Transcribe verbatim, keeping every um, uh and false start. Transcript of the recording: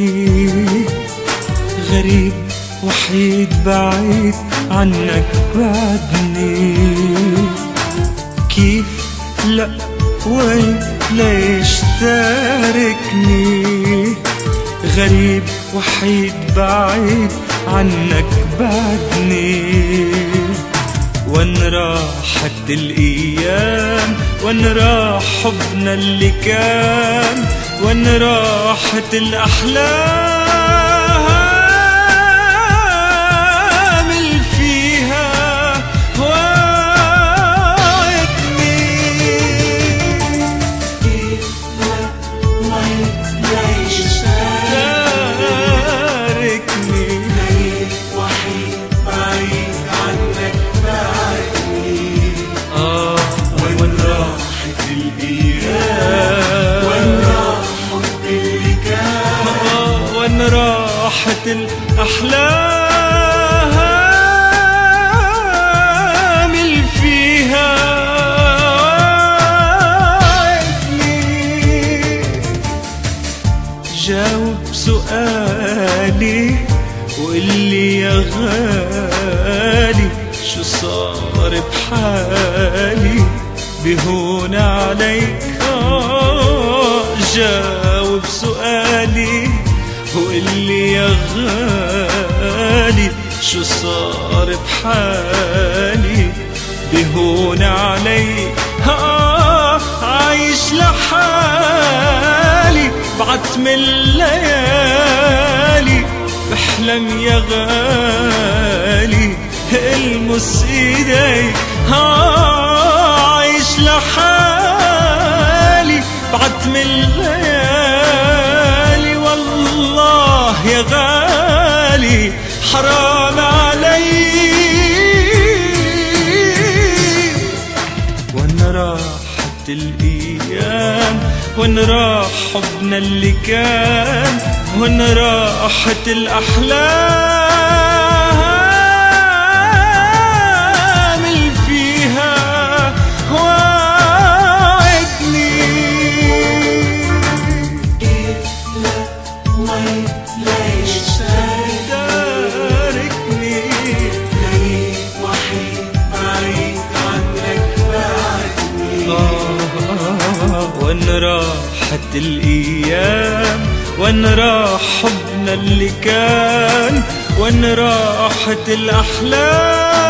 غريب وحيد بعيد عنك بعدني. كيف لا وين ليش تاركني؟ غريب وحيد بعيد عنك بعدني. وين راحت الأيام؟ وين راح حبنا اللي كان؟ وين راحت الأحلام اللي فيها وعدني؟ كيف لا وين ليش تاركني؟ غريب وحيد بعيد عنك بعدني. آه وين راحت الأيام؟ وين راح حب اللي كان؟ آه وين راحت الأحلام اللي فيها وعدني؟ جاوب سؤالي وقلي يا غالي شو صار بحالي بهون عليك؟ آه جاوب سؤالي وقلي يا غالي شو صار بحالي بهون عليك؟ آه عايش لحالي بعتم الليالي بحلم يا غالي المس ايديك. آه عايش لحالي بعتم الليالي والله يا غالي حرام علي. وين راحت الأيام؟ وين راح حبنا اللي كان؟ وين راحت الأحلام اللي فيها وعدني؟ كيف لا وين ليش تاركني؟ غريب وحيد بعيد عنك بعدني. آه وين راحت الأيام؟ وين راح حبنا اللي كان؟ وين راحت الأحلام